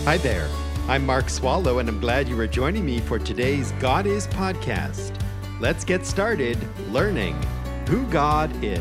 Hi there. I'm Mark Swallow, and I'm glad you are joining me for today's God Is podcast. Let's get started learning who God is.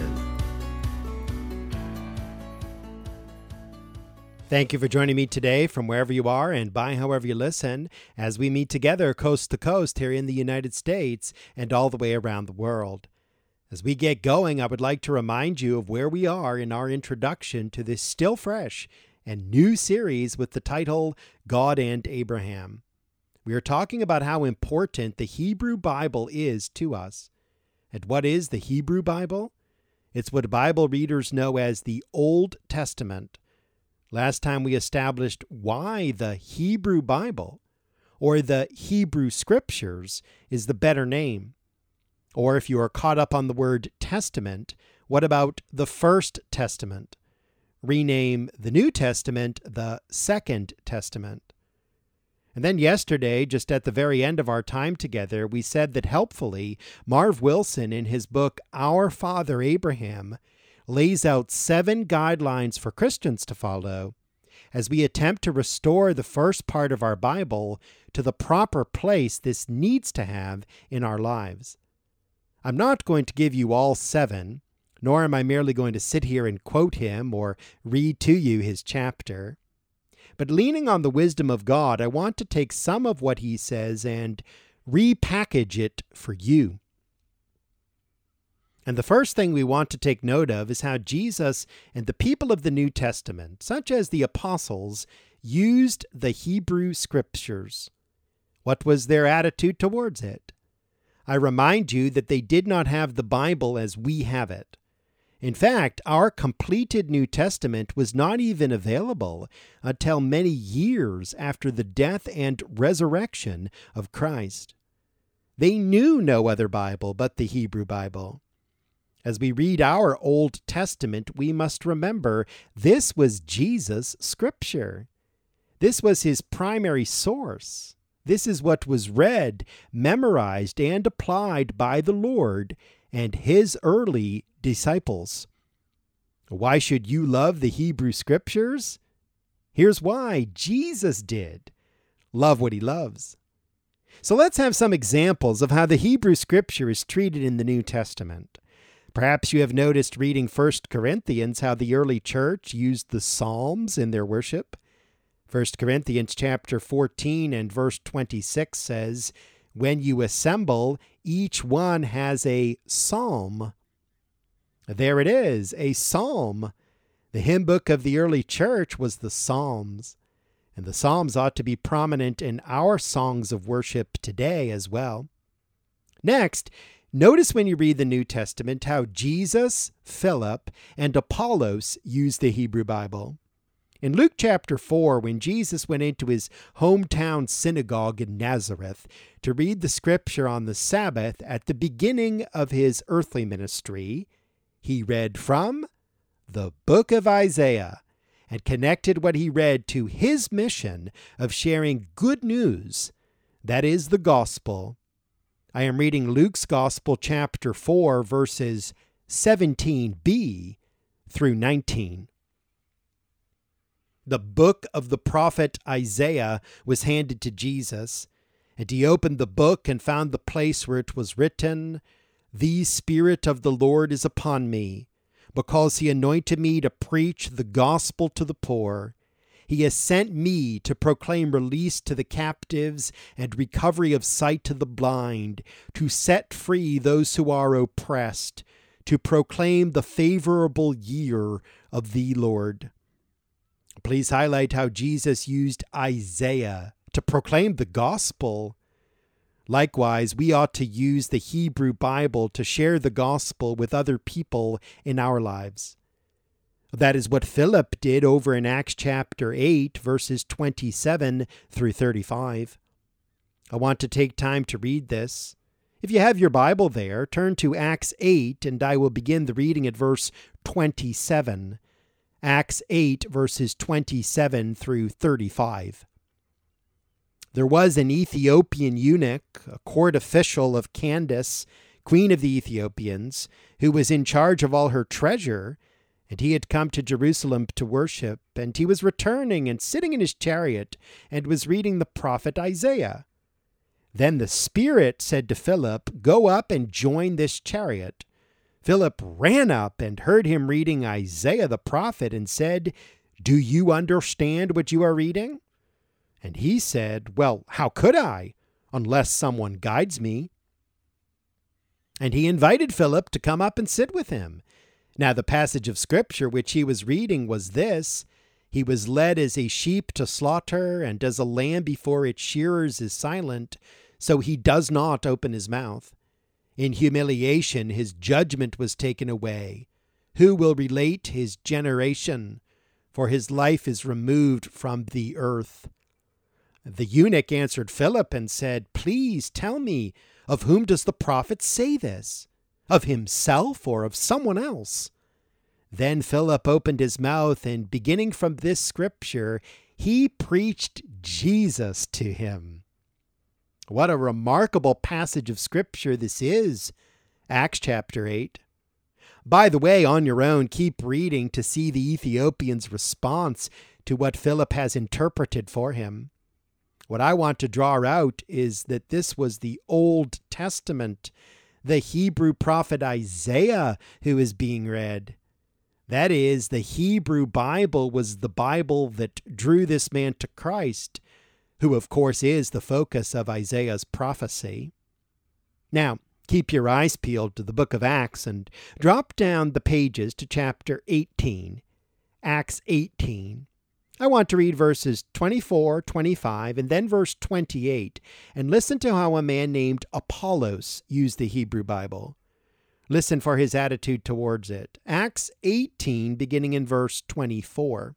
Thank you for joining me today from wherever you are and by however you listen as we meet together coast to coast here in the United States and all the way around the world. As we get going, I would like to remind you of where we are in our introduction to this still fresh and new series with the title God and Abraham. We are talking about how important the Hebrew Bible is to us. And what is the Hebrew Bible? It's what Bible readers know as the Old Testament. Last time we established why the Hebrew Bible, or the Hebrew Scriptures, is the better name. Or if you are caught up on the word Testament, what about the First Testament? Rename the New Testament the Second Testament. And then yesterday, just at the very end of our time together, we said that helpfully, Marv Wilson in his book, Our Father Abraham, lays out 7 guidelines for Christians to follow as we attempt to restore the first part of our Bible to the proper place this needs to have in our lives. I'm not going to give you all 7, nor am I merely going to sit here and quote him or read to you his chapter. But leaning on the wisdom of God, I want to take some of what he says and repackage it for you. And the first thing we want to take note of is how Jesus and the people of the New Testament, such as the apostles, used the Hebrew Scriptures. What was their attitude towards it? I remind you that they did not have the Bible as we have it. In fact, our completed New Testament was not even available until many years after the death and resurrection of Christ. They knew no other Bible but the Hebrew Bible. As we read our Old Testament, we must remember this was Jesus' Scripture. This was his primary source. This is what was read, memorized, and applied by the Lord and his early disciples. Why should you love the Hebrew Scriptures? Here's why. Jesus did. Love what he loves. So let's have some examples of how the Hebrew Scripture is treated in the New Testament. Perhaps you have noticed reading 1 Corinthians how the early church used the Psalms in their worship. 1 Corinthians chapter 14 and verse 26 says, "When you assemble, each one has a psalm." There it is, a psalm. The hymn book of the early church was the Psalms. And the Psalms ought to be prominent in our songs of worship today as well. Next, notice when you read the New Testament how Jesus, Philip, and Apollos used the Hebrew Bible. In Luke chapter 4, when Jesus went into his hometown synagogue in Nazareth to read the scripture on the Sabbath at the beginning of his earthly ministry, he read from the book of Isaiah and connected what he read to his mission of sharing good news, that is the gospel. I am reading Luke's Gospel chapter 4, verses 17b through 19. The book of the prophet Isaiah was handed to Jesus, and he opened the book and found the place where it was written, "The Spirit of the Lord is upon me, because he anointed me to preach the gospel to the poor. He has sent me to proclaim release to the captives and recovery of sight to the blind, to set free those who are oppressed, to proclaim the favorable year of the Lord." Please highlight how Jesus used Isaiah to proclaim the gospel. Likewise, we ought to use the Hebrew Bible to share the gospel with other people in our lives. That is what Philip did over in Acts chapter 8, verses 27 through 35. I want to take time to read this. If you have your Bible there, turn to Acts 8, and I will begin the reading at verse 27. Acts 8, verses 27 through 35. There was an Ethiopian eunuch, a court official of Candace, queen of the Ethiopians, who was in charge of all her treasure, And he had come to Jerusalem to worship, and he was returning and sitting in his chariot, and was reading the prophet Isaiah. Then the Spirit said to Philip, "Go up and join this chariot." Philip ran up and heard him reading Isaiah the prophet, and said, "Do you understand what you are reading?" And he said, "Well, how could I, unless someone guides me?" And he invited Philip to come up and sit with him. Now the passage of Scripture which he was reading was this: "He was led as a sheep to slaughter, and as a lamb before its shearers is silent, so he does not open his mouth. In humiliation his judgment was taken away. Who will relate his generation? For his life is removed from the earth." The eunuch answered Philip and said, "Please tell me, of whom does the prophet say this? Of himself or of someone else?" Then Philip opened his mouth, and beginning from this scripture, he preached Jesus to him. What a remarkable passage of Scripture this is, Acts chapter 8. By the way, on your own, keep reading to see the Ethiopian's response to what Philip has interpreted for him. What I want to draw out is that this was the Old Testament, the Hebrew prophet Isaiah, who is being read. That is, the Hebrew Bible was the Bible that drew this man to Christ, who of course is the focus of Isaiah's prophecy. Now, keep your eyes peeled to the book of Acts and drop down the pages to chapter 18, Acts 18. I want to read verses 24, 25, and then verse 28, and listen to how a man named Apollos used the Hebrew Bible. Listen for his attitude towards it. Acts 18, beginning in verse 24.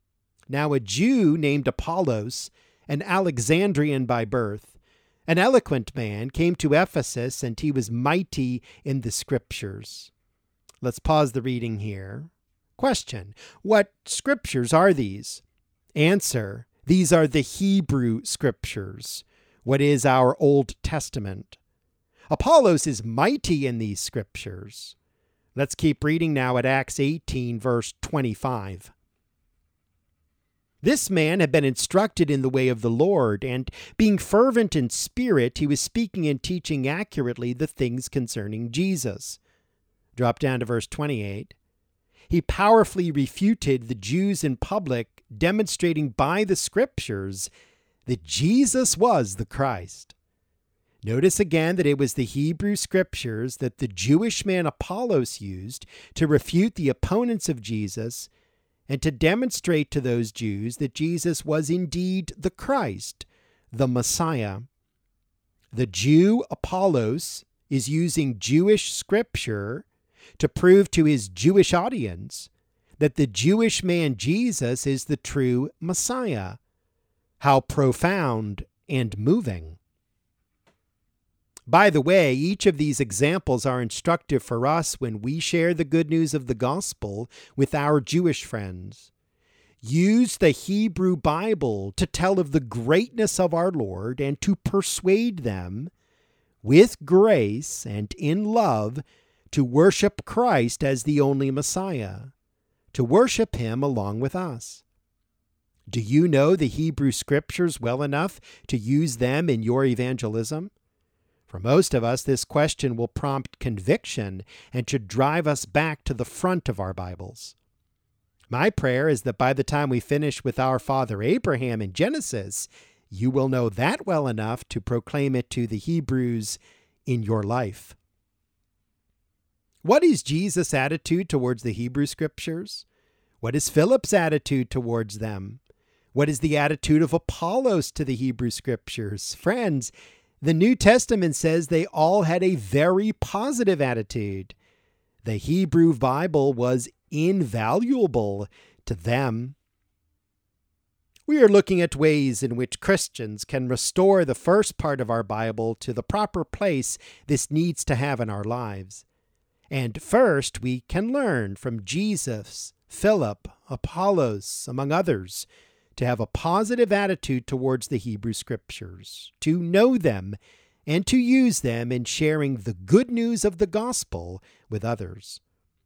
Now a Jew named Apollos, an Alexandrian by birth, an eloquent man, came to Ephesus, and he was mighty in the Scriptures. Let's pause the reading here. Question: what Scriptures are these? Answer: these are the Hebrew Scriptures. What is our Old Testament? Apollos is mighty in these Scriptures. Let's keep reading now at Acts 18, verse 25. This man had been instructed in the way of the Lord, and being fervent in spirit, he was speaking and teaching accurately the things concerning Jesus. Drop down to verse 28. He powerfully refuted the Jews in public, demonstrating by the Scriptures that Jesus was the Christ. Notice again that it was the Hebrew Scriptures that the Jewish man Apollos used to refute the opponents of Jesus and to demonstrate to those Jews that Jesus was indeed the Christ, the Messiah. The Jew Apollos is using Jewish Scripture to prove to his Jewish audience that the Jewish man Jesus is the true Messiah. How profound and moving. By the way, each of these examples are instructive for us when we share the good news of the gospel with our Jewish friends. Use the Hebrew Bible to tell of the greatness of our Lord and to persuade them, with grace and in love, to worship Christ as the only Messiah, to worship Him along with us. Do you know the Hebrew Scriptures well enough to use them in your evangelism? For most of us, this question will prompt conviction and should drive us back to the front of our Bibles. My prayer is that by the time we finish with our father Abraham in Genesis, you will know that well enough to proclaim it to the Hebrews in your life. What is Jesus' attitude towards the Hebrew Scriptures? What is Philip's attitude towards them? What is the attitude of Apollos to the Hebrew Scriptures? Friends, the New Testament says they all had a very positive attitude. The Hebrew Bible was invaluable to them. We are looking at ways in which Christians can restore the first part of our Bible to the proper place this needs to have in our lives. And first, we can learn from Jesus, Philip, Apollos, among others, to have a positive attitude towards the Hebrew Scriptures, to know them, and to use them in sharing the good news of the gospel with others.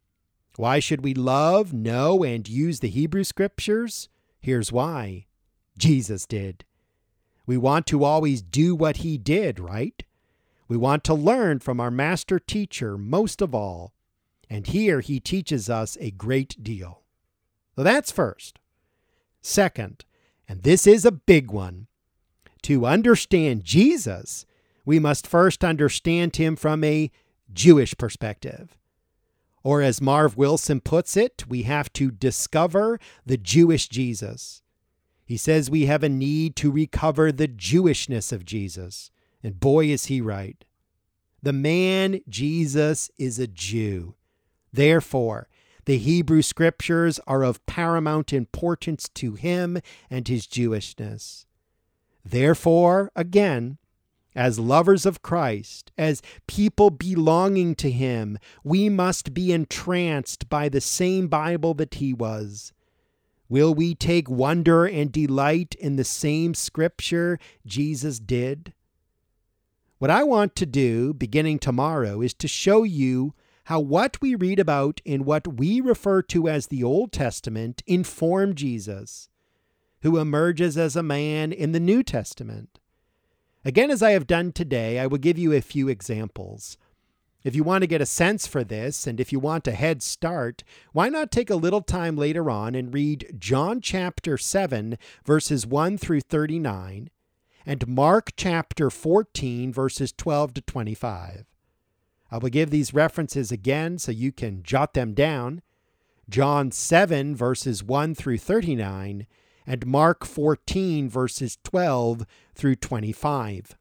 Why should we love, know, and use the Hebrew Scriptures? Here's why. Jesus did. We want to always do what he did, right? We want to learn from our master teacher most of all. And here he teaches us a great deal. So that's first. Second, and this is a big one, to understand Jesus, we must first understand him from a Jewish perspective. Or as Marv Wilson puts it, we have to discover the Jewish Jesus. He says we have a need to recover the Jewishness of Jesus. And boy, is he right. The man Jesus is a Jew. Therefore, the Hebrew Scriptures are of paramount importance to him and his Jewishness. Therefore, again, as lovers of Christ, as people belonging to him, we must be entranced by the same Bible that he was. Will we take wonder and delight in the same Scripture Jesus did? What I want to do, beginning tomorrow, is to show you how what we read about in what we refer to as the Old Testament inform Jesus, who emerges as a man in the New Testament. Again, as I have done today, I will give you a few examples. If you want to get a sense for this, and if you want a head start, why not take a little time later on and read John chapter 7, verses 1 through 39, and Mark chapter 14, verses 12 to 25. I will give these references again so you can jot them down. John 7, verses 1 through 39, and Mark 14, verses 12 through 25.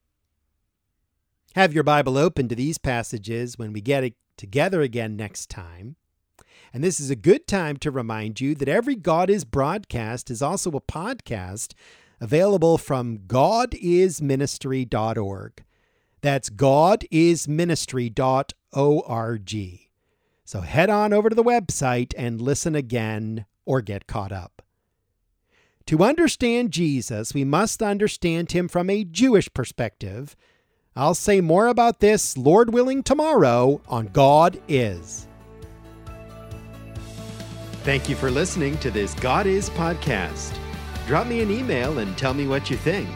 Have your Bible open to these passages when we get together again next time. And this is a good time to remind you that every God Is broadcast is also a podcast available from godisministry.org. That's godisministry.org. So head on over to the website and listen again or get caught up. To understand Jesus, we must understand him from a Jewish perspective. I'll say more about this, Lord willing, tomorrow on God Is. Thank you for listening to this God Is podcast. Drop me an email and tell me what you think.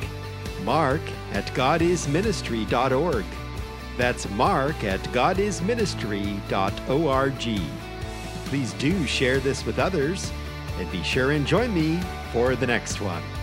Mark@godisministry.org. That's Mark@godisministry.org. Please do share this with others, and be sure and join me for the next one.